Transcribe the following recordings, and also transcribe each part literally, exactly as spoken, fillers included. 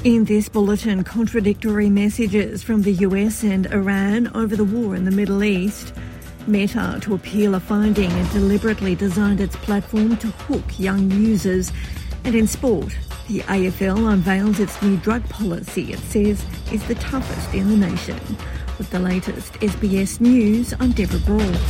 In this bulletin, contradictory messages from the U S and Iran over the war in the Middle East. Meta to appeal a finding and deliberately designed its platform to hook young users. And in sport, the A F L unveils its new drug policy it says is the toughest in the nation. With the latest S B S News, I'm Deborah Brawl.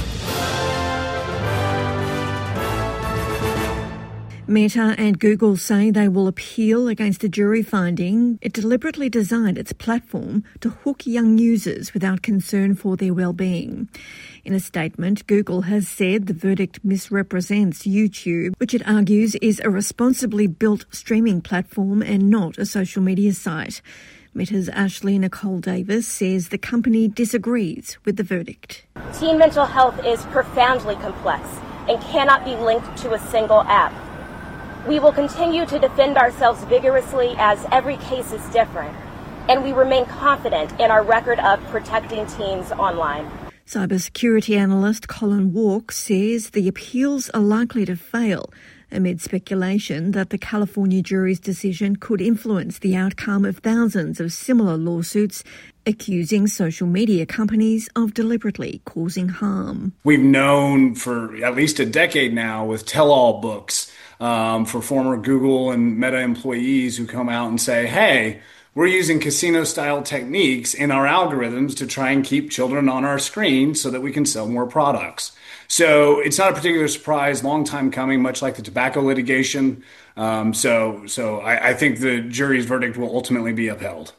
Meta and Google say they will appeal against a jury finding it deliberately designed its platform to hook young users without concern for their well-being. In a statement, Google has said the verdict misrepresents YouTube, which it argues is a responsibly built streaming platform and not a social media site. Meta's Ashley Nicole Davis says the company disagrees with the verdict. Teen mental health is profoundly complex and cannot be linked to a single app. We will continue to defend ourselves vigorously as every case is different, and we remain confident in our record of protecting teens online. Cybersecurity analyst Colin Walk says the appeals are likely to fail amid speculation that the California jury's decision could influence the outcome of thousands of similar lawsuits accusing social media companies of deliberately causing harm. We've known for at least a decade now with tell-all books um, for former Google and Meta employees who come out and say, hey, we're using casino-style techniques in our algorithms to try and keep children on our screen so that we can sell more products. So it's not a particular surprise, long time coming, much like the tobacco litigation. Um, so so I, I think the jury's verdict will ultimately be upheld.